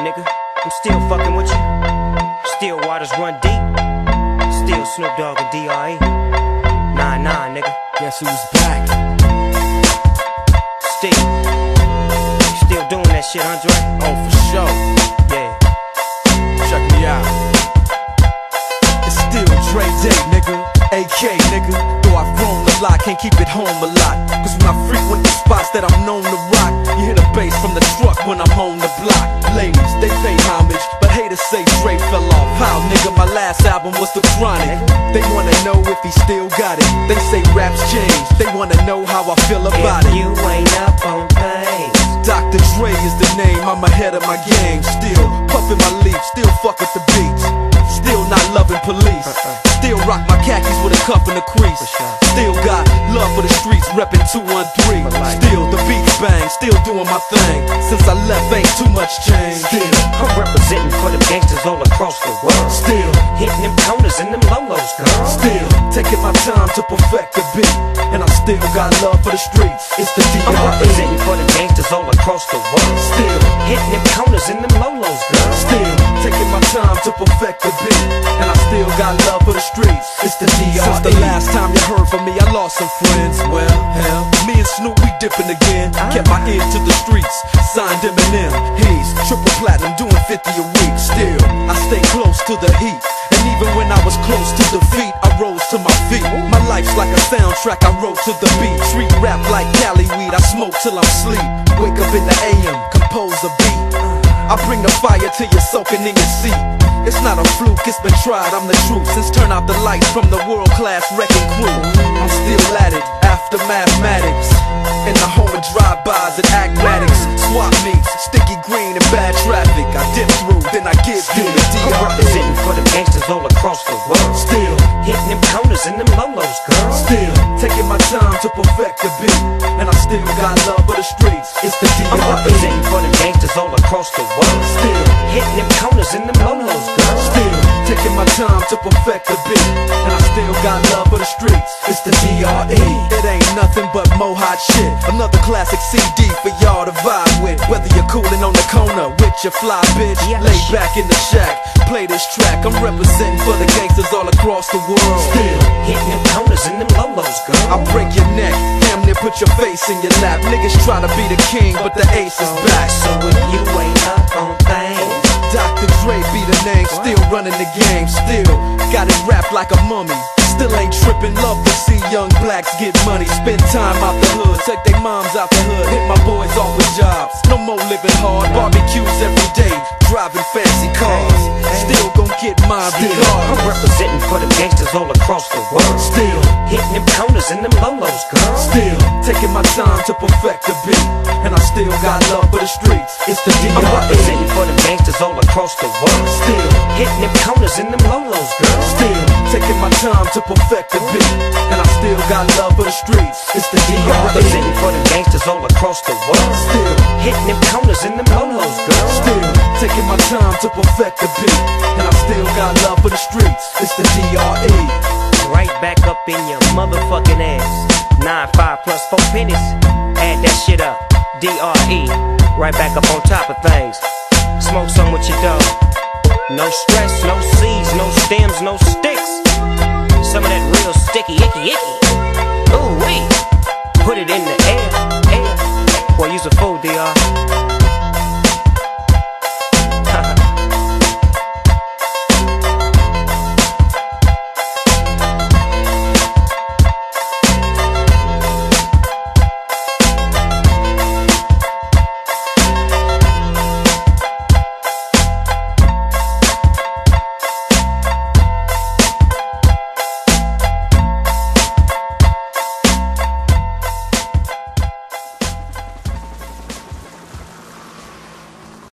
nigga, I'm still fucking with you. Still waters run deep. Still Snoop Dogg and D.R.E. Nah, nigga. Guess who's back? Still doing that shit, Andre? Oh, for sure. Yeah. Check me out. It's still Dre Day, nigga. AK, nigga. Though I've grown a lot, can't keep it home a lot. Cause when I frequent the spots that I'm known to rock, you hear the bass from the truck when I'm on the block. Ladies, they pay homage, but haters say Dre fell off. How, nigga, my last album was The Chronic. They wanna know if he still got it. They say raps change, they wanna know how I feel about it. You ain't up on things. Dr. Dre is the name, I'm ahead of my game. Still puffin' my leaf, still fuck with the beats. Still not loving police. Still rock my khakis with a cuff and a crease. Still got love for the streets, reppin' 213. Still the beats bang, still doing my thing. Since I left ain't too much change. Still, I'm representing for them gangsters all across the world. Still hitting them corners and them lolos, girl. Still taking my time to perfect the beat. And I still got love for the streets. It's the D.R.E. I'm representing for them gangsters all across the world. Still hitting them corners and them lolos, girl. Still taking my time to perfect the beat. And I still got love for the streets. It's the D.R.E. Since the last time you heard from me, I lost some friends. Well, hell, me and Snoop, we dipping again. Kept my ear to the streets, signed Eminem. He's triple platinum, doing 50 a week. Still, I stay close to the heat. And even when I was close to defeat, I rose to my feet. My life's like a soundtrack, I wrote to the beat. Street rap like Cali weed, I smoke till I'm sleep. Wake up in the AM, compose a beat. I bring the fire till you're soaking in your seat. It's not a fluke, it's been tried, I'm the truth. Since turn out the lights from the world-class wrecking crew, I'm still at it, after mathematics. In the home of drive-bys and acmatics. Swap meets, sticky green and bad traffic. I dip through, then I give you the D.R.E. I'm representing for them gangsters all across the world. Still hitting them corners and them lolos, girl. Still taking my time to perfect the beat. And I still got love for the streets. It's the D.R.E. I'm representing for them gangsters all across the world. Still hitting them corners and them lolos, girl. Still taking my time to perfect the beat. And I still got love for the streets. It's the D.R.E. It ain't nothing but mo hot shit. Another classic CD for y'all to vibe with. Whether you're coolin' on the corner with your fly bitch, lay back in the shack, play this track. I'm representing for the gangsters all across the world. Still hitting them corners and them lolos, girl. I break your neck, damn near put your face in your lap. Niggas try to be the king, but the ace is back. So if you ain't up on things, Dr. Dre be the name, still running the game. Still got it wrapped like a mummy. Still ain't trippin', love to see young blacks get money. Spend time out the hood, take their moms out the hood. Hit my boys off with jobs, no more living hard. Barbecues every day, driving fancy cars. Still gon' get mine regardless. I'm representing for them gangsters all across the world. Still hitting them corners and them lolos, girl. Still taking my time to perfect the beat. And I still got love for the streets. It's the D.R.E. I'm representing for them gangsters all across the world. Still hitting them corners and them lolos, girl. Still taking my time to perfect the beat. And I still got love for the streets. It's the D.R.E. I'm representing for them gangsters all across the world. Still hitting them corners and them lolos, girl. Still taking my time to perfect the beat. And I still got love for the streets. It's the D.R.E. Right back up in your motherfucking ass. 9-5 plus 4 pennies. Add that shit up. D.R.E. Right back up on top of things. Smoke some with your dog. No stress, no seeds, no stems, no sticks. Some of that real sticky, icky. Ooh wee. Put it in the air. Boy, you's a fool, D.R.